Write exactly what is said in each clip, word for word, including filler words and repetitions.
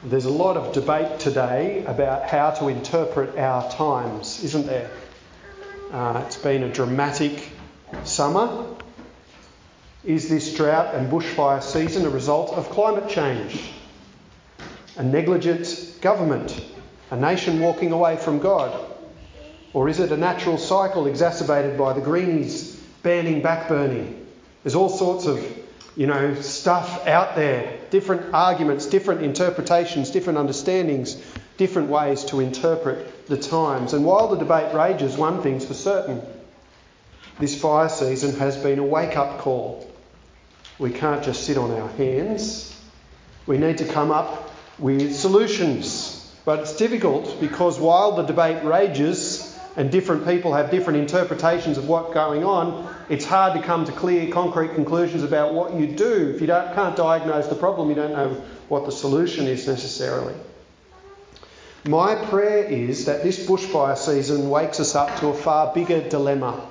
There's a lot of debate today about how to interpret our times, isn't there? Uh, it's been a dramatic summer. Is this drought and bushfire season a result of climate change? A negligent government? A nation walking away from God? Or is it a natural cycle exacerbated by the Greenies banning backburning? There's all sorts of, you know, stuff out there, different arguments, different interpretations, different understandings, different ways to interpret the times. And while the debate rages, one thing's for certain. This fire season has been a wake-up call. We can't just sit on our hands. We need to come up with solutions. But it's difficult because while the debate rages and different people have different interpretations of what's going on, it's hard to come to clear, concrete conclusions about what you do. If you don't, can't diagnose the problem, you don't know what the solution is necessarily. My prayer is that this bushfire season wakes us up to a far bigger dilemma.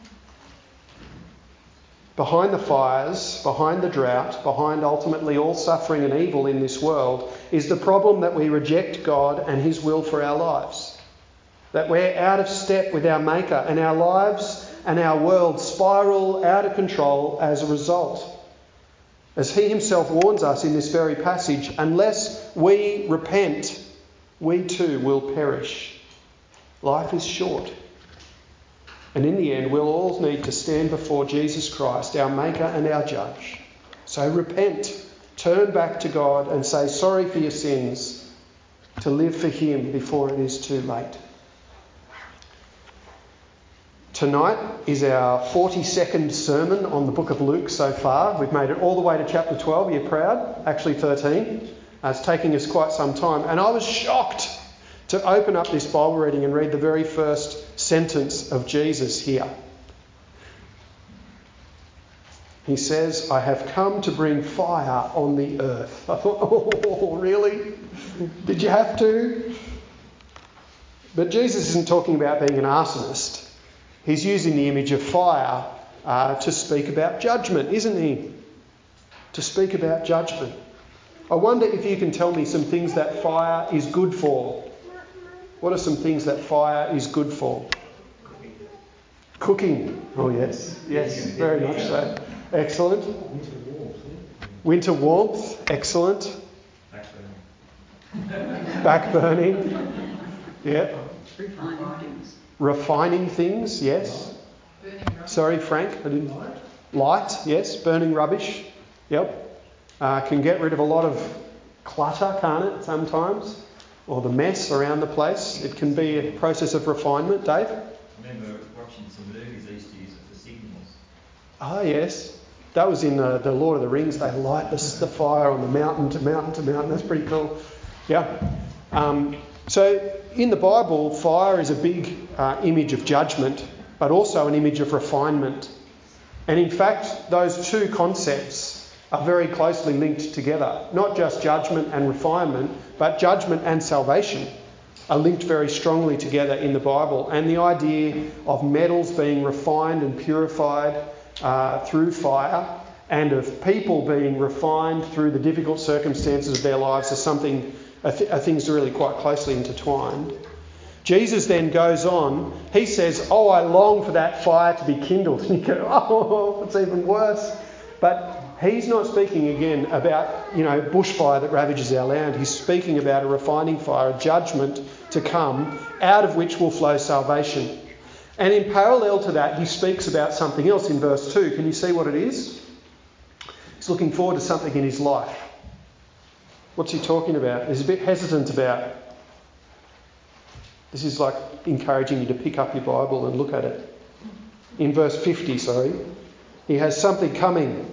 Behind the fires, behind the drought, behind ultimately all suffering and evil in this world is the problem that we reject God and His will for our lives. That we're out of step with our Maker and our lives and our world spiral out of control as a result. As He Himself warns us in this very passage, unless we repent, we too will perish. Life is short. And in the end, we'll all need to stand before Jesus Christ, our Maker and our Judge. So repent, turn back to God and say sorry for your sins, to live for Him before it is too late. Tonight is our forty-second sermon on the book of Luke so far. We've made it all the way to chapter twelve. Are you proud? Actually thirteen. Uh, it's taking us quite some time. And I was shocked to open up this Bible reading and read the very first sentence of Jesus here. He says, I have come to bring fire on the earth. I thought, oh, really? Did you have to? But Jesus isn't talking about being an arsonist. He's using the image of fire uh, to speak about judgment, isn't he? To speak about judgment. I wonder if you can tell me some things that fire is good for. What are some things that fire is good for? Cooking. Oh, yes. Yes, very much so. Excellent. Winter warmth. Excellent. Backburning. Yeah. Refining things, yes. Sorry, Frank, I didn't. Light, yes. Burning rubbish, yep. Uh, can get rid of a lot of clutter, can't it, sometimes? Or the mess around the place. It can be a process of refinement. Dave? I remember watching some movies they used to use it for signals. Ah, yes. That was in uh, the Lord of the Rings. They light the, the fire on the mountain to mountain to mountain. That's pretty cool. Yeah. Um, so in the Bible, fire is a big uh, image of judgment, but also an image of refinement. And in fact, those two concepts are very closely linked together. Not just judgment and refinement, but judgment and salvation are linked very strongly together in the Bible. And the idea of metals being refined and purified uh, through fire, and of people being refined through the difficult circumstances of their lives are something are, th- are things really quite closely intertwined. Jesus then goes on, he says, oh, I long for that fire to be kindled. And you go, oh, it's even worse. But he's not speaking again about, you know, bushfire that ravages our land. He's speaking about a refining fire, a judgment to come, out of which will flow salvation. And in parallel to that, he speaks about something else in verse two. Can you see what it is? He's looking forward to something in his life. What's he talking about? He's a bit hesitant about. This is like encouraging you to pick up your Bible and look at it. In verse fifty, sorry, he has something coming.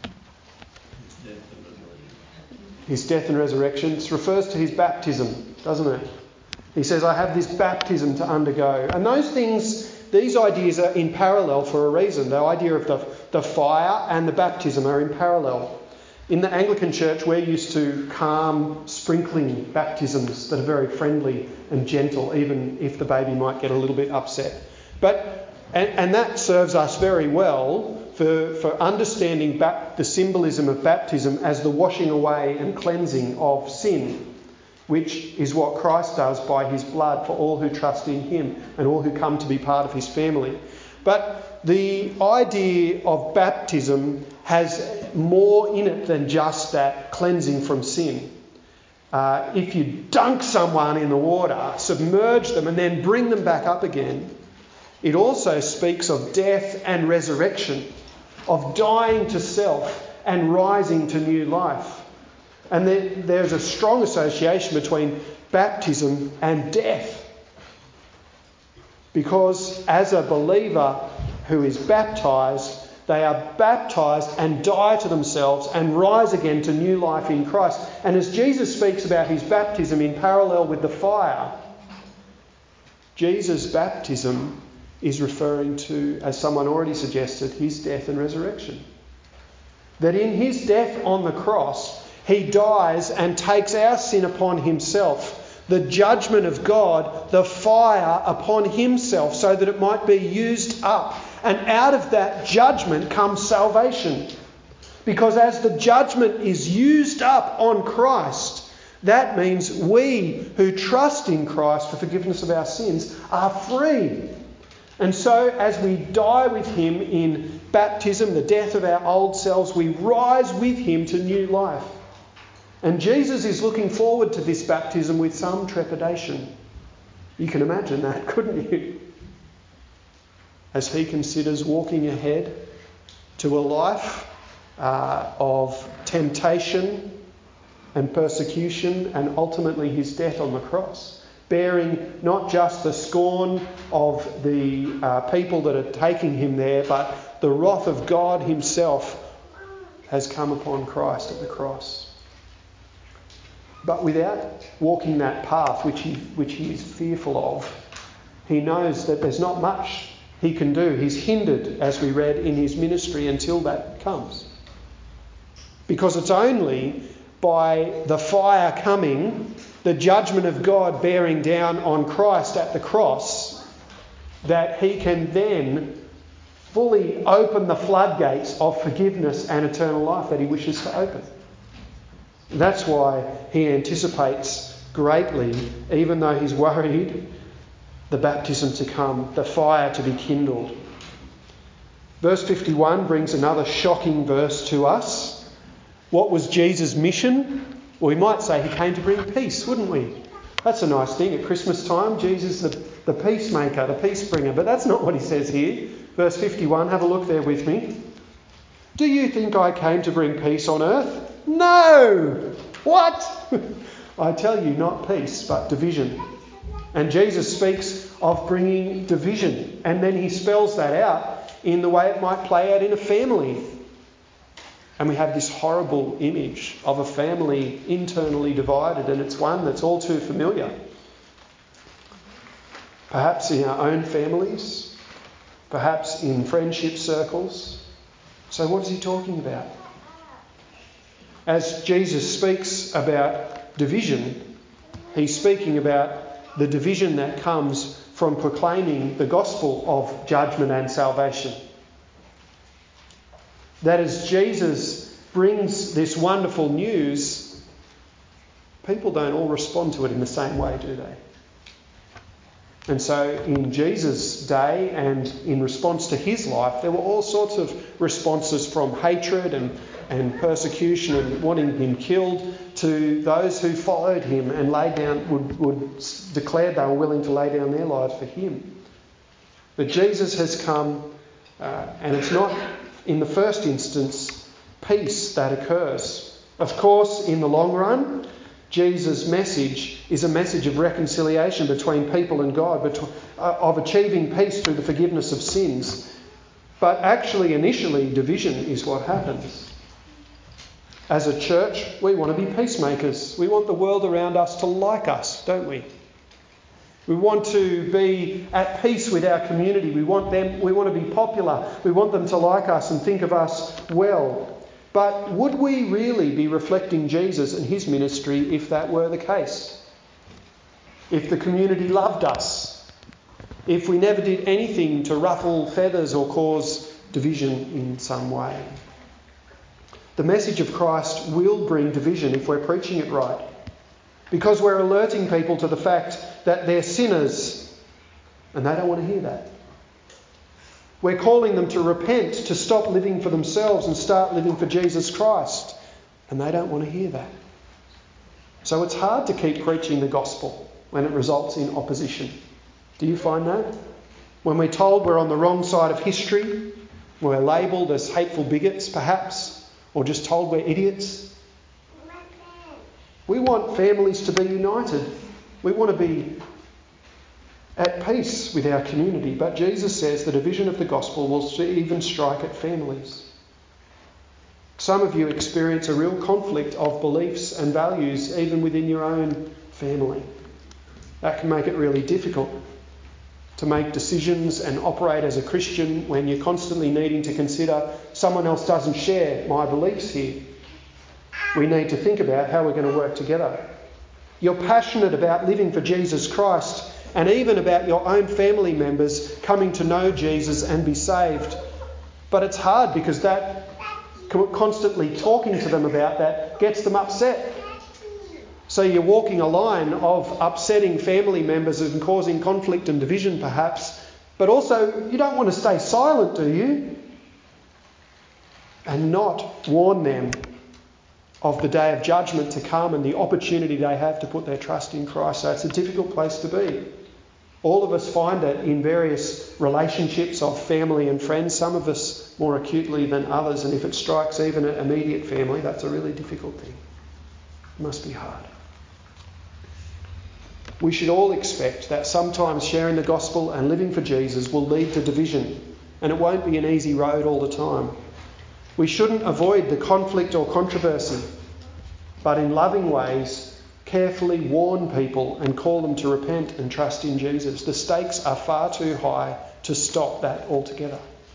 His death and resurrection. It refers to his baptism, doesn't it? He says, I have this baptism to undergo. And those things, these ideas are in parallel for a reason. The idea of the, the fire and the baptism are in parallel. In the Anglican Church, we're used to calm, sprinkling baptisms that are very friendly and gentle, even if the baby might get a little bit upset. But and, and that serves us very well for, for understanding ba- the symbolism of baptism as the washing away and cleansing of sin. which is what Christ does by his blood for all who trust in him and all who come to be part of his family. But the idea of baptism has more in it than just that cleansing from sin. Uh, if you dunk someone in the water, submerge them and then bring them back up again, it also speaks of death and resurrection, of dying to self and rising to new life. And there, there's a strong association between baptism and death. Because as a believer who is baptised, they are baptised and die to themselves and rise again to new life in Christ. And as Jesus speaks about his baptism in parallel with the fire, Jesus' baptism is referring to, as someone already suggested, his death and resurrection. That in his death on the cross, he dies and takes our sin upon himself, the judgment of God, the fire upon himself, so that it might be used up. And out of that judgment comes salvation. Because as the judgment is used up on Christ, that means we who trust in Christ for forgiveness of our sins are free. And so as we die with him in baptism, the death of our old selves, we rise with him to new life. And Jesus is looking forward to this baptism with some trepidation. You can imagine that, couldn't you? As he considers walking ahead to a life uh, of temptation and persecution and ultimately his death on the cross, bearing not just the scorn of the uh, people that are taking him there, but the wrath of God himself has come upon Christ at the cross. But without walking that path, which he, which he is fearful of, he knows that there's not much he can do. He's hindered, as we read, in his ministry until that comes. Because it's only by the fire coming, the judgment of God bearing down on Christ at the cross, that he can then fully open the floodgates of forgiveness and eternal life that he wishes to open. That's why he anticipates greatly, even though he's worried, the baptism to come, the fire to be kindled. Verse fifty-one brings another shocking verse to us. What was Jesus' mission? Well, we might say he came to bring peace, wouldn't we? That's a nice thing at Christmas time. Jesus, the, the peacemaker, the peace bringer. But that's not what he says here. Verse fifty-one, have a look there with me. Do you think I came to bring peace on earth? No! What? I tell you, not peace, but division. And Jesus speaks of bringing division. And then he spells that out in the way it might play out in a family. And we have this horrible image of a family internally divided, and it's one that's all too familiar. Perhaps in our own families, perhaps in friendship circles. So what is he talking about? As Jesus speaks about division, he's speaking about the division that comes from proclaiming the gospel of judgment and salvation. That as Jesus brings this wonderful news, people don't all respond to it in the same way, do they? And so in Jesus' day and in response to his life, there were all sorts of responses, from hatred and, and persecution and wanting him killed, to those who followed him and laid down, would, would declare they were willing to lay down their lives for him. But Jesus has come, uh, and it's not in the first instance peace that occurs. Of course, in the long run, Jesus' message is a message of reconciliation between people and God, between, uh, of achieving peace through the forgiveness of sins. But actually, initially, division is what happens. As a church, we want to be peacemakers. We want the world around us to like us, don't we? We want to be at peace with our community. We want them, we want to be popular. We want them to like us and think of us well. But would we really be reflecting Jesus and his ministry if that were the case? If the community loved us? If we never did anything to ruffle feathers or cause division in some way? The message of Christ will bring division if we're preaching it right. Because we're alerting people to the fact that they're sinners and they don't want to hear that. We're calling them to repent, to stop living for themselves and start living for Jesus Christ, and they don't want to hear that. So it's hard to keep preaching the gospel when it results in opposition. Do you find that? When we're told we're on the wrong side of history, we're labelled as hateful bigots perhaps, or just told we're idiots. We want families to be united. We want to be at peace with our community. But Jesus says the division of the gospel will even strike at families. Some of you experience a real conflict of beliefs and values even within your own family. That can make it really difficult to make decisions and operate as a Christian when you're constantly needing to consider someone else doesn't share my beliefs here. We need to think about how we're going to work together. You're passionate about living for Jesus Christ and even about your own family members coming to know Jesus and be saved. But it's hard because that constantly talking to them about that gets them upset. So you're walking a line of upsetting family members and causing conflict and division perhaps, but also you don't want to stay silent, do you? And not warn them of the day of judgment to come and the opportunity they have to put their trust in Christ. So it's a difficult place to be. All of us find it in various relationships of family and friends, some of us more acutely than others, and if it strikes even an immediate family, that's a really difficult thing. It must be hard. We should all expect that sometimes sharing the gospel and living for Jesus will lead to division, and it won't be an easy road all the time. We shouldn't avoid the conflict or controversy, but in loving ways, carefully warn people and call them to repent and trust in Jesus. The stakes are far too high to stop that altogether.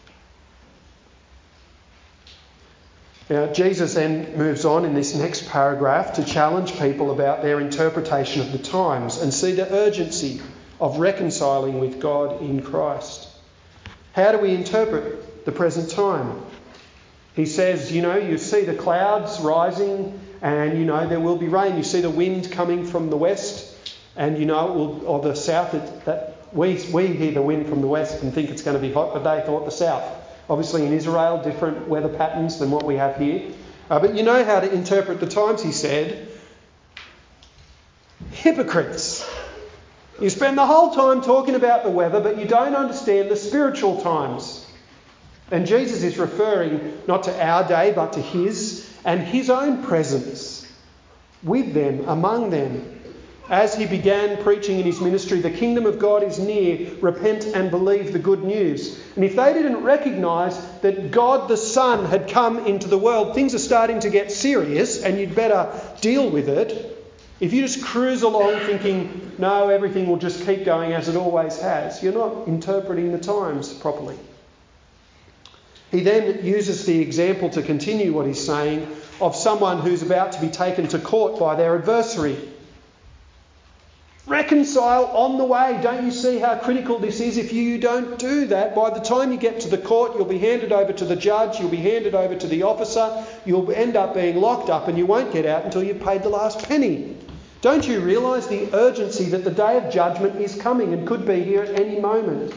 Now, Jesus then moves on in this next paragraph to challenge people about their interpretation of the times and see the urgency of reconciling with God in Christ. How do we interpret the present time? He says, you know, you see the clouds rising and, you know, there will be rain. You see the wind coming from the west and, you know, it will, or the south. It, that we, we hear the wind from the west and think it's going to be hot, but they thought the south. Obviously in Israel, different weather patterns than what we have here. Uh, but you know how to interpret the times, he said. Hypocrites. You spend the whole time talking about the weather, but you don't understand the spiritual times. And Jesus is referring not to our day, but to his and his own presence with them, among them. As he began preaching in his ministry, the kingdom of God is near, repent and believe the good news. And if they didn't recognise that God the Son had come into the world, things are starting to get serious and you'd better deal with it. If you just cruise along thinking, no, everything will just keep going as it always has, you're not interpreting the times properly. He then uses the example to continue what he's saying of someone who's about to be taken to court by their adversary. Reconcile on the way. Don't you see how critical this is? If you don't do that, by the time you get to the court, you'll be handed over to the judge, you'll be handed over to the officer, you'll end up being locked up and you won't get out until you've paid the last penny. Don't you realise the urgency that the day of judgment is coming and could be here at any moment?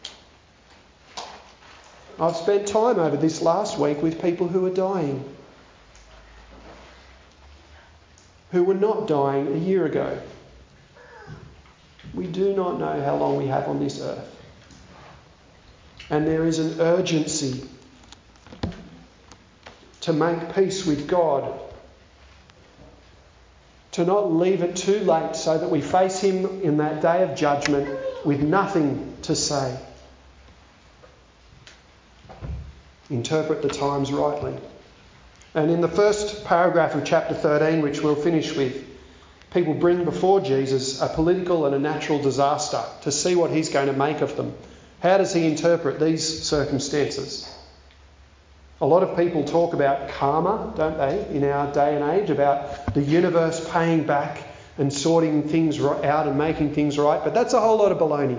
I've spent time over this last week with people who are dying, who were not dying a year ago. We do not know how long we have on this earth. And there is an urgency to make peace with God, to not leave it too late so that we face him in that day of judgment with nothing to say. Interpret the times rightly. And in the first paragraph of chapter thirteen, which we'll finish with, people bring before Jesus a political and a natural disaster to see what he's going to make of them. How does he interpret these circumstances? A lot of people talk about karma, don't they, in our day and age, about the universe paying back and sorting things out and making things right, but that's a whole lot of baloney.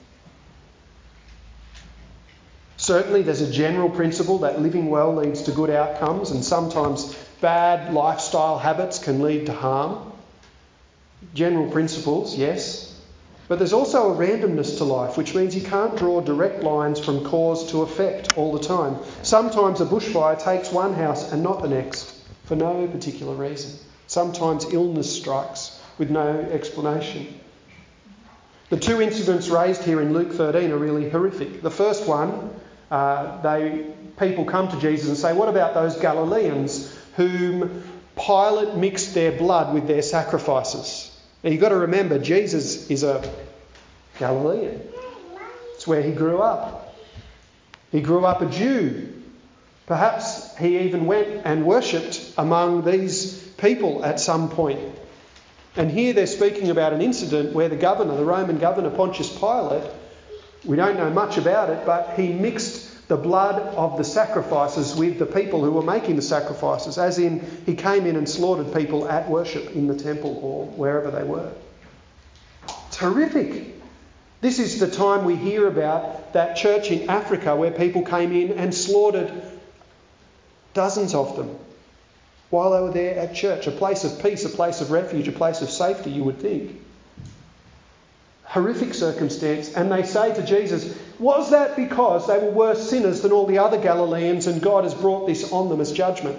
Certainly there's a general principle that living well leads to good outcomes, and sometimes bad lifestyle habits can lead to harm. general principles, yes, but there's also a randomness to life, which means you can't draw direct lines from cause to effect all the time. Sometimes a bushfire takes one house and not the next for no particular reason. Sometimes illness strikes with no explanation. The two incidents raised here in Luke thirteen are really horrific. The first one, uh, they people come to Jesus and say, what about those Galileans whom Pilate mixed their blood with their sacrifices? Now you've got to remember, Jesus is a Galilean. It's where he grew up. He grew up a Jew. Perhaps he even went and worshipped among these people at some point. And here they're speaking about an incident where the governor, the Roman governor Pontius Pilate, we don't know much about it, but he mixed the blood of the sacrifices with the people who were making the sacrifices, as in he came in and slaughtered people at worship in the temple or wherever they were. It's horrific. This is the time we hear about that church in Africa where people came in and slaughtered dozens of them while they were there at church. A place of peace, a place of refuge, a place of safety, you would think. Horrific circumstance. And they say to Jesus, was that because they were worse sinners than all the other Galileans and God has brought this on them as judgment?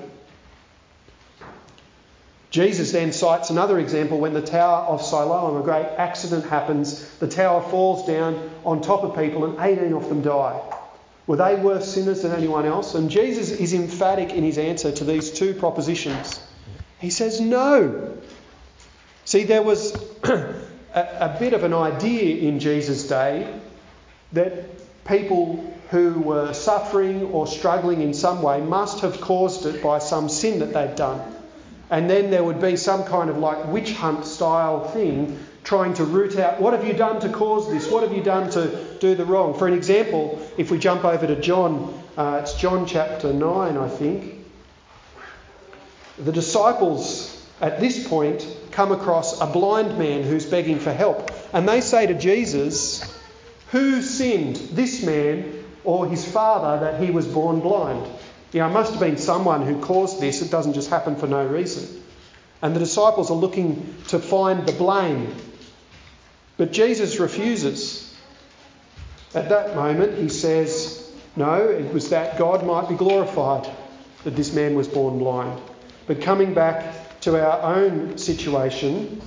Jesus then cites another example when the Tower of Siloam, a great accident happens, the tower falls down on top of people and eighteen of them die. Were they worse sinners than anyone else? And Jesus is emphatic in his answer to these two propositions. He says no. See, there was a, a bit of an idea in Jesus' day that people who were suffering or struggling in some way must have caused it by some sin that they'd done. And then there would be some kind of like witch hunt style thing trying to root out, what have you done to cause this? What have you done to do the wrong? For an example, if we jump over to John, uh, it's John chapter nine, I think. The disciples at this point come across a blind man who's begging for help. And they say to Jesus, who sinned, this man or his father, that he was born blind? You know, it must have been someone who caused this. It doesn't just happen for no reason. And the disciples are looking to find the blame. But Jesus refuses. At that moment, he says, no, it was that God might be glorified that this man was born blind. But coming back to our own situation,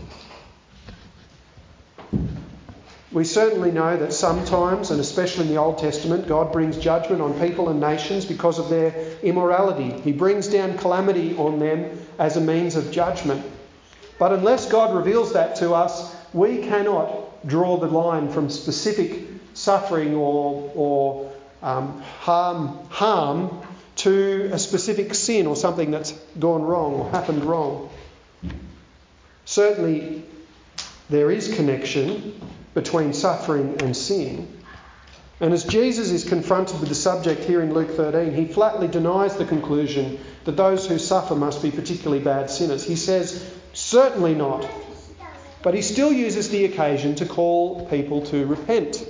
we certainly know that sometimes, and especially in the Old Testament, God brings judgment on people and nations because of their immorality. He brings down calamity on them as a means of judgment. But unless God reveals that to us, we cannot draw the line from specific suffering or, or um, harm, harm to a specific sin or something that's gone wrong or happened wrong. Certainly, there is connection between suffering and sin. And as Jesus is confronted with the subject here in Luke thirteen, he flatly denies the conclusion that those who suffer must be particularly bad sinners. He says, certainly not. But he still uses the occasion to call people to repent.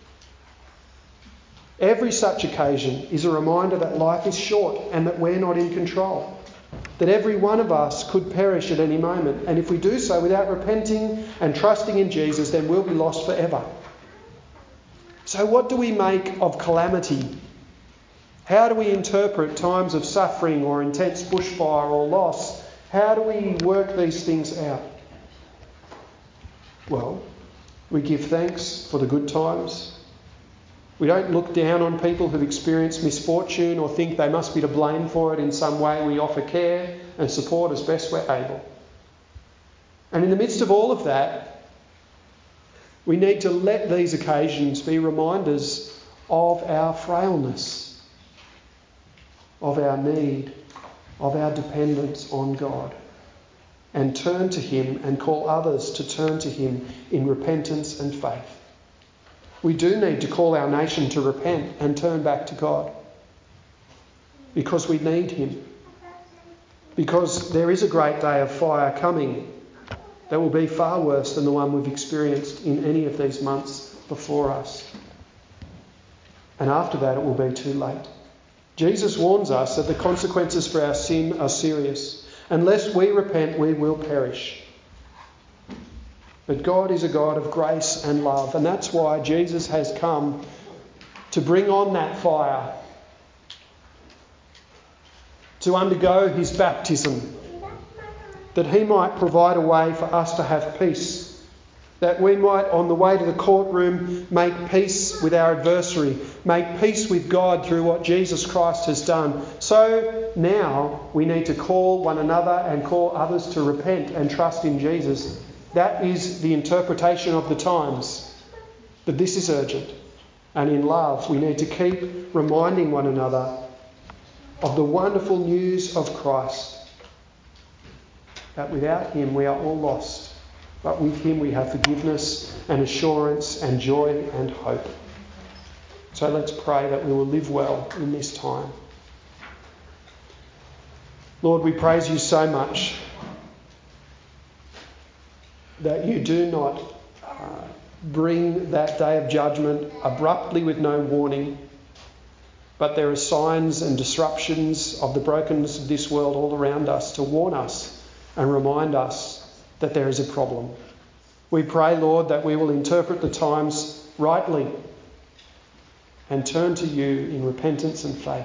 Every such occasion is a reminder that life is short and that we're not in control. That every one of us could perish at any moment. And if we do so without repenting and trusting in Jesus, then we'll be lost forever. So what do we make of calamity? How do we interpret times of suffering or intense bushfire or loss? How do we work these things out? Well, we give thanks for the good times. We don't look down on people who've experienced misfortune or think they must be to blame for it in some way. We offer care and support as best we're able. And in the midst of all of that, we need to let these occasions be reminders of our frailness, of our need, of our dependence on God, and turn to him and call others to turn to him in repentance and faith. We do need to call our nation to repent and turn back to God because we need him. Because there is a great day of fire coming that will be far worse than the one we've experienced in any of these months before us. And after that, it will be too late. Jesus warns us that the consequences for our sin are serious. Unless we repent, we will perish. But God is a God of grace and love, and that's why Jesus has come to bring on that fire, to undergo his baptism, that he might provide a way for us to have peace, that we might, on the way to the courtroom, make peace with our adversary, make peace with God through what Jesus Christ has done. So now we need to call one another and call others to repent and trust in Jesus. That is the interpretation of the times, that this is urgent. And in love, we need to keep reminding one another of the wonderful news of Christ, that without him we are all lost, but with him we have forgiveness and assurance and joy and hope. So let's pray that we will live well in this time. Lord, we praise you so much that you do not uh, bring that day of judgment abruptly with no warning, but there are signs and disruptions of the brokenness of this world all around us to warn us and remind us that there is a problem. We pray, Lord, that we will interpret the times rightly and turn to you in repentance and faith,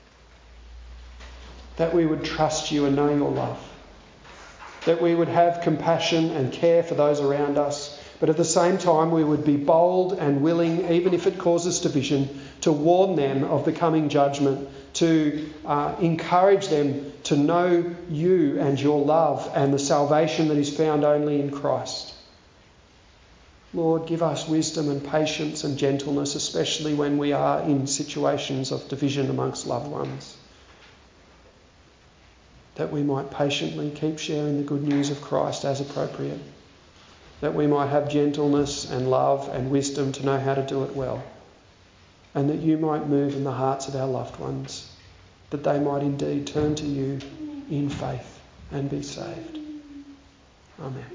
that we would trust you and know your love, that we would have compassion and care for those around us, but at the same time we would be bold and willing, even if it causes division, to warn them of the coming judgment, to uh, encourage them to know you and your love and the salvation that is found only in Christ. Lord, give us wisdom and patience and gentleness, especially when we are in situations of division amongst loved ones, that we might patiently keep sharing the good news of Christ as appropriate, that we might have gentleness and love and wisdom to know how to do it well, and that you might move in the hearts of our loved ones, that they might indeed turn to you in faith and be saved. Amen.